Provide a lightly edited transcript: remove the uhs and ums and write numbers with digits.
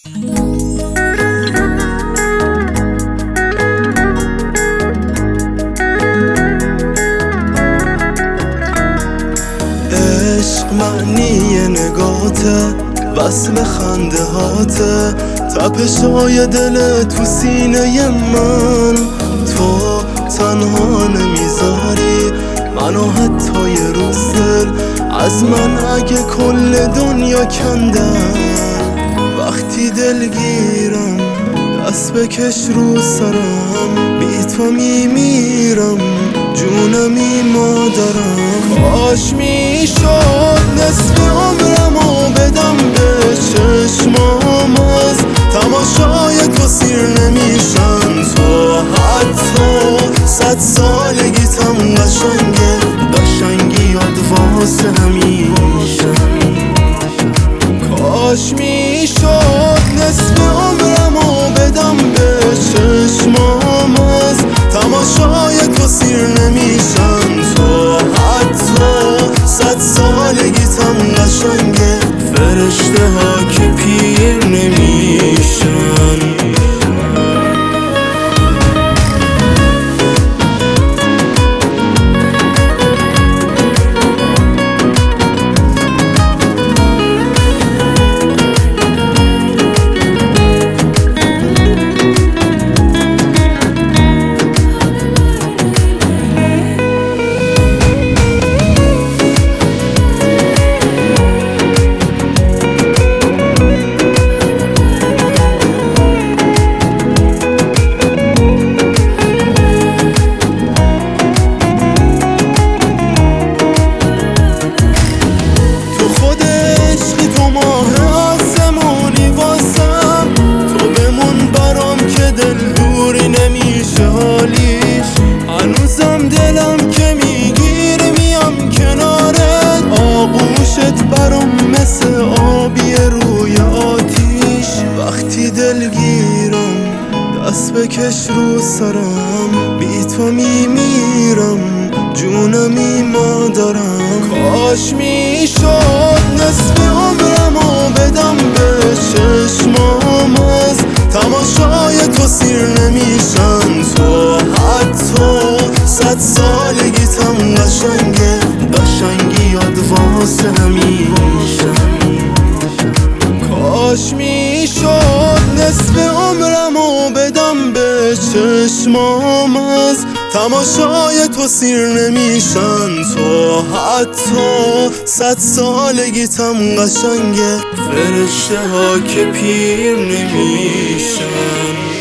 عشق معنی نگاته، وصل خنده هاته، تپشای دل تو سینه من. تو تنها نمیذاری منو حتی یه روز دل از من اگه کل دنیا کندن. وقتی دلگیرم دست بکش رو سرم، بی تو میمیرم جونمی مادرم. کاش میشد نصف عمرمو بدم به چشمام، از تماشای تو سیر نمیشن. تو حتی 100 سالگیتم قشنگه، قشنگی یاد واسه همیشه. کاش میشد نصف عمرمو بدم به چشمام، از تماشای تو سیر نمیشن. تو حتی 100 سالگیتم قشنگه، فرشته ها که پیر نمیشن. هنوزم دلم که میگیره میام کنارت، آغوشت برام مثل آبی روی آتیش. وقتی دلگیرم دست بکش رو سرم، بی تو میمیرم جونمی مادرم. کاش میشد نصف عمرمو بدم به چشمام، از تماشای تو سیر نمیشن. تو حتی 100 سالگیتم قشنگه، قشنگی یاد واسه همیشه. کاش میشد نصف عمرمو بدم به چشمام، از تماشای تو سیر نمیشن. تو حتی 100 سالگیتم قشنگه، فرشته ها که پیر نمیشن.